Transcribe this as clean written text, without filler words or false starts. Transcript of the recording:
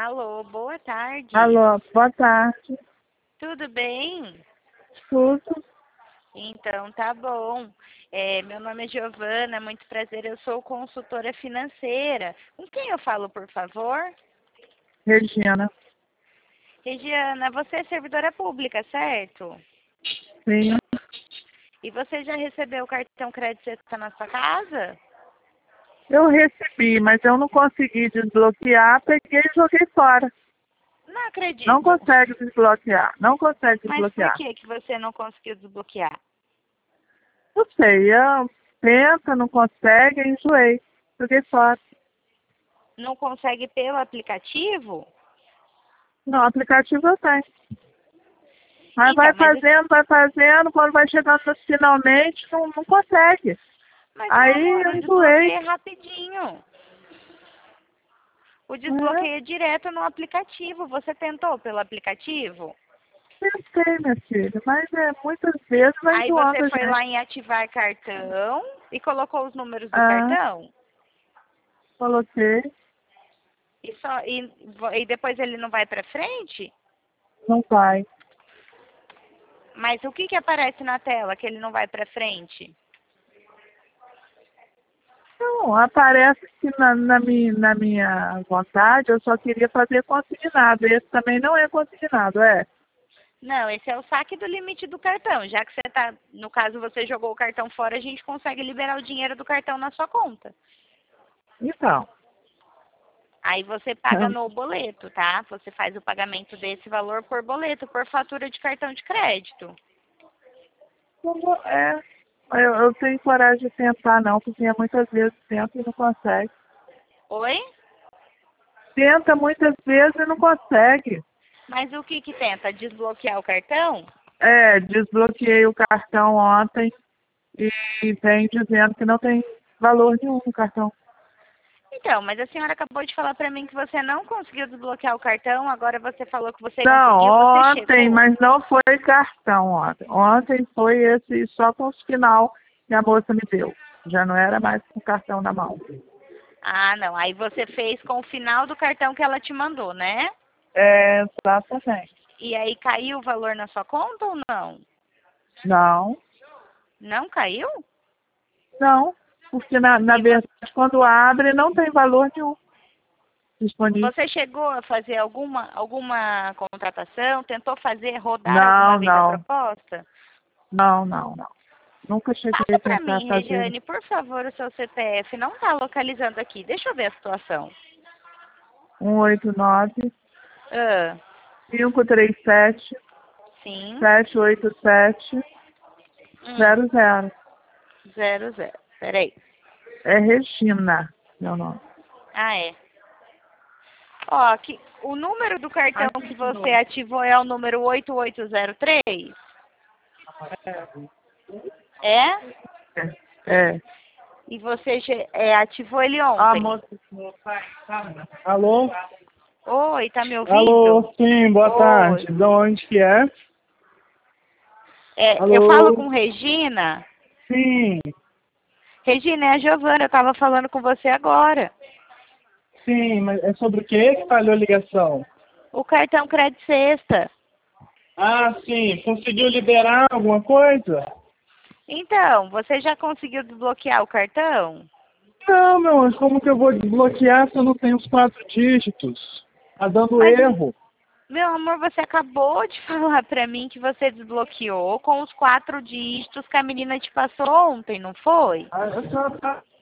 Alô, boa tarde. Alô, boa tarde. Tudo bem? Tudo? Então, tá bom. Meu nome é Giovana, muito prazer, eu sou consultora financeira. Com quem eu falo, por favor? Regina. Regiana, você é servidora pública, certo? Sim. E você já recebeu o cartão crédito Sexta na sua casa? Eu recebi, mas eu não consegui desbloquear, peguei e joguei fora. Não acredito. Não consegue desbloquear. Não consegue Mas por desbloquear. que você não conseguiu desbloquear? Não sei, eu tenta, não consegue, enjoei. Joguei fora. Não consegue pelo aplicativo? No aplicativo eu tenho. Mas Então, vai fazendo, quando vai chegando no finalmente, não consegue. Mas meu Aí amor, eu o enjoei. desbloqueio é rapidinho. O É, desbloqueio é direto no aplicativo. Você tentou pelo aplicativo? tentei, minha filha, mas muitas vezes vai Aí você enjoando a foi lá gente. em ativar cartão e colocou os números do Ah, cartão? coloquei, E depois ele não vai para frente? não vai. Mas o que aparece na tela que ele não vai para frente? Não, aparece que na minha vontade eu só queria fazer consignado. Esse também não é consignado, é? Não, esse é o saque do limite do cartão. Já que você tá, no caso você jogou o cartão fora, a gente consegue liberar o dinheiro do cartão na sua conta. Então, Aí você paga no boleto, tá? Você faz o pagamento desse valor por boleto, por fatura de cartão de crédito. eu tenho coragem de tentar não, porque muitas vezes tenta e não consegue. Oi? Tenta muitas vezes e não consegue. Mas o que tenta? Desbloquear o cartão? Desbloqueei o cartão ontem e vem dizendo que não tem valor nenhum no cartão. Então, mas a senhora acabou de falar pra mim que você não conseguiu desbloquear o cartão, agora você falou que você Não, conseguiu, você ontem, chegou. mas não foi cartão ontem. Ontem foi esse só com os final que a moça me deu. Já não era mais com cartão na mão. Ah, não. Aí você fez com o final do cartão que ela te mandou, né? Exatamente. E aí caiu o valor na sua conta ou não? Não, Não caiu? não. Porque na E verdade, quando abre, não tem valor nenhum disponível. você chegou a fazer alguma contratação? Tentou rodar alguma Não, vez a não. proposta? Não, não, não. Nunca cheguei Passa a para tentar mim, fazer. Regiane, por favor, o seu CPF. Não está localizando aqui. Deixa eu ver a situação. 189 Ah, 537 sim. 787 Hum, 00. 00. Peraí. É Regina, meu nome. Ah, é. Ó, aqui, o número do cartão que você ativou é o número 8803? É? É. E você ativou ele Ah, ontem? moça. Alô? Oi, tá me ouvindo? Alô, sim, boa tarde. Oi. De onde que é? Eu falo Alô? com Regina. Sim, Regina, é a Giovana, eu tava falando com você agora. sim, mas é sobre o que falhou a ligação? O cartão crédito sexta. Ah, sim, conseguiu liberar alguma coisa? Então, você já conseguiu desbloquear o cartão? Não, meu anjo, como que eu vou desbloquear se eu não tenho os 4 dígitos? Tá dando Mas, erro. meu amor, você acabou de falar pra mim que você desbloqueou com os 4 dígitos que a menina te passou ontem, não foi? A senhora tá